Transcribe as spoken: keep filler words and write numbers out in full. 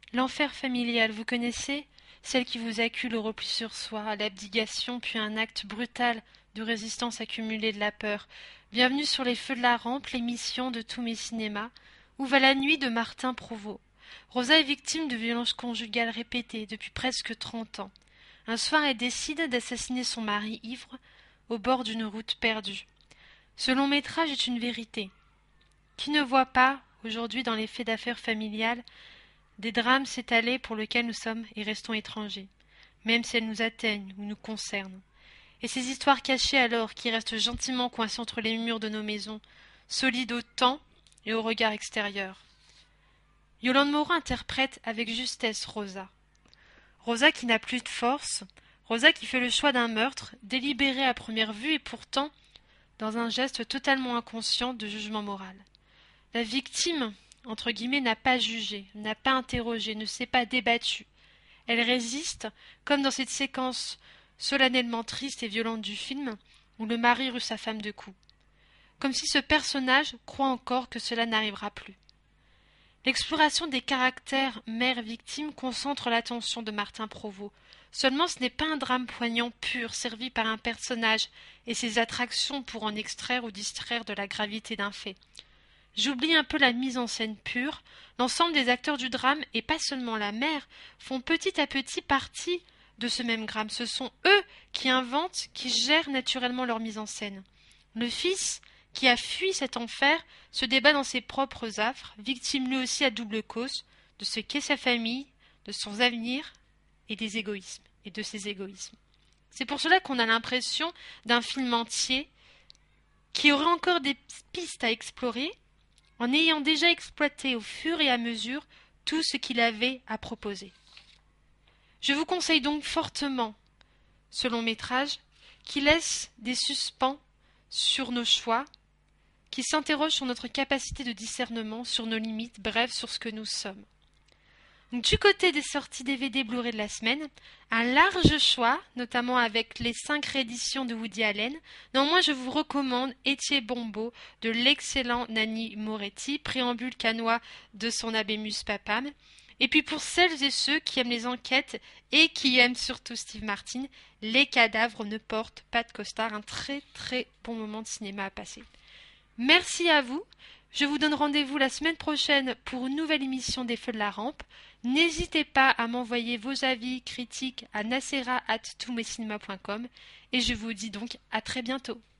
L'enfer familial, vous connaissez? Celle qui vous accule au repli sur soi, à l'abdication, puis un acte brutal de résistance accumulée de la peur. Bienvenue sur les feux de la rampe, l'émission de tous mes cinémas. Où va la nuit de Martin Provost. Rosa est victime de violences conjugales répétées depuis presque trente ans. Un soir, elle décide d'assassiner son mari ivre au bord d'une route perdue. Ce long métrage est une vérité. Qui ne voit pas, aujourd'hui dans les faits d'affaires familiales, des drames s'étaler pour lesquels nous sommes et restons étrangers, même si elles nous atteignent ou nous concernent. Et ces histoires cachées alors qui restent gentiment coincées entre les murs de nos maisons, solides au temps et au regard extérieur. Yolande Moreau interprète avec justesse Rosa. Rosa qui n'a plus de force, Rosa qui fait le choix d'un meurtre, délibéré à première vue et pourtant dans un geste totalement inconscient de jugement moral. La victime, entre guillemets, n'a pas jugé, n'a pas interrogé, ne s'est pas débattue. Elle résiste, comme dans cette séquence solennellement triste et violente du film, où le mari rue sa femme de coups. Comme si ce personnage croit encore que cela n'arrivera plus. L'exploration des caractères mère-victime concentre l'attention de Martin Provost. Seulement ce n'est pas un drame poignant pur, servi par un personnage et ses attractions pour en extraire ou distraire de la gravité d'un fait. J'oublie un peu la mise en scène pure. L'ensemble des acteurs du drame, et pas seulement la mère, font petit à petit partie de ce même drame. Ce sont eux qui inventent, qui gèrent naturellement leur mise en scène. Le fils, qui a fui cet enfer, se débat dans ses propres affres, victime lui aussi à double cause, de ce qu'est sa famille, de son avenir et des égoïsmes, et de ses égoïsmes. C'est pour cela qu'on a l'impression d'un film entier qui aurait encore des pistes à explorer, en ayant déjà exploité au fur et à mesure tout ce qu'il avait à proposer. Je vous conseille donc fortement ce long métrage qui laisse des suspens sur nos choix, qui s'interroge sur notre capacité de discernement, sur nos limites, bref, sur ce que nous sommes. Donc, du côté des sorties D V D Blu-ray de la semaine, un large choix, notamment avec les cinq rééditions de Woody Allen. Néanmoins, je vous recommande Etienne Bombo de l'excellent Nanni Moretti, préambule canois de son Abemus Papam. Et puis pour celles et ceux qui aiment les enquêtes et qui aiment surtout Steve Martin, Les cadavres ne portent pas de costard, un très très bon moment de cinéma à passer. Merci à vous. Je vous donne rendez-vous la semaine prochaine pour une nouvelle émission des Feux de la Rampe. N'hésitez pas à m'envoyer vos avis, critiques à nacera arobase tous mes cinémas point com et je vous dis donc à très bientôt.